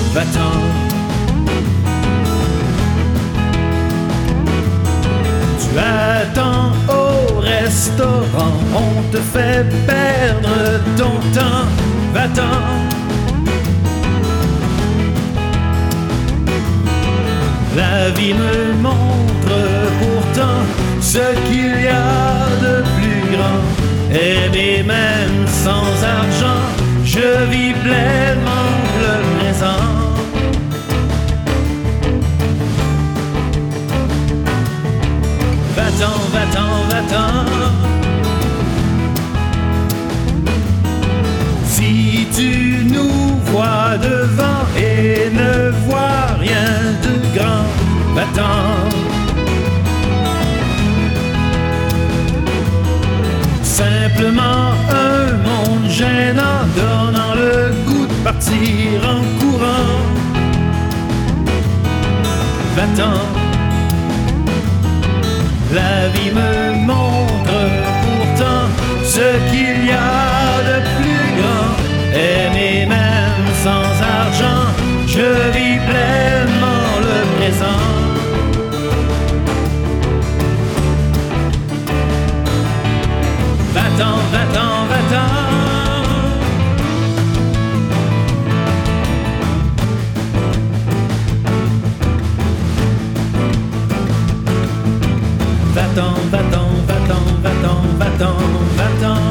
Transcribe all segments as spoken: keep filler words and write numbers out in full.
va-t'en. Tu attends au restaurant, on te fait perdre ton temps, va-t'en. La vie me montre pourtant ce qu'il y a de plus grand. Aimer même sans argent, je vis pleinement le présent. Va-t'en, va-t'en, va-t'en. Si tu nous vois devant et ne vois rien de grand, va-t'en. Simplement un monde gênant, donnant le goût de partir en courant. Va-t'en. La vie me montre pourtant ce qu'il y a de plus grand. Aimer même sans argent, je vis pleinement le présent. Va-t'en, va-t'en, va-t'en. Va-t'en, va-t'en, va-t'en, va-t'en, va-t'en, va-t'en.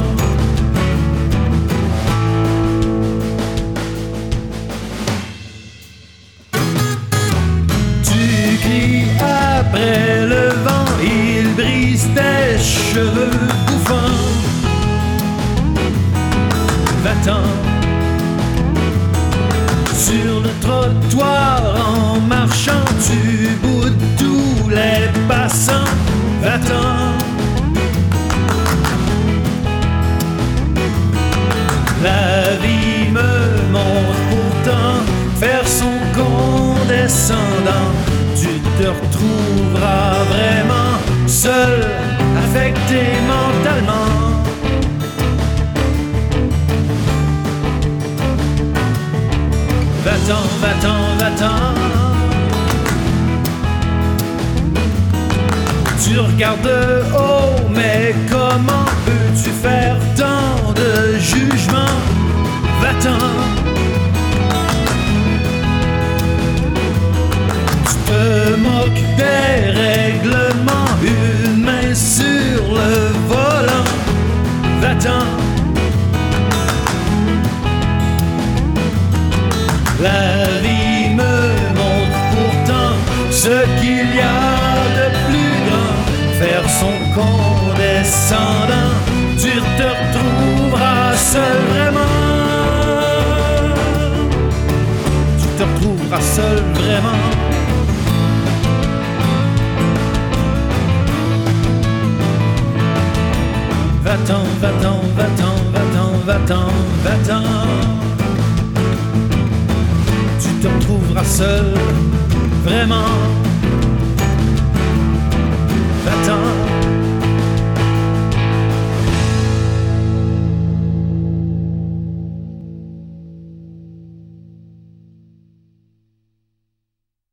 Tu cries après le vent, il brise tes cheveux bouffants. Va-t'en. Sur le trottoir en marchant, tu boudes tous les passants. Va-t'en. La vie me montre pourtant faire son condescendant. Tu te retrouveras vraiment seul, affecté mentalement. Va-t'en, va-t'en, va-t'en. Tu regardes haut, mais comment peux-tu faire tant de jugement? Va-t'en. Tu te moques des règlements, une main sur le volant. Va-t'en. La vie me montre pourtant ce qu'il y a de plus grand. Faire son condescendant, tu te retrouveras seul vraiment. Tu te retrouveras seul vraiment. Va-t'en, va-t'en, va-t'en, va-t'en, va-t'en, va-t'en. Tu te retrouveras seul, vraiment.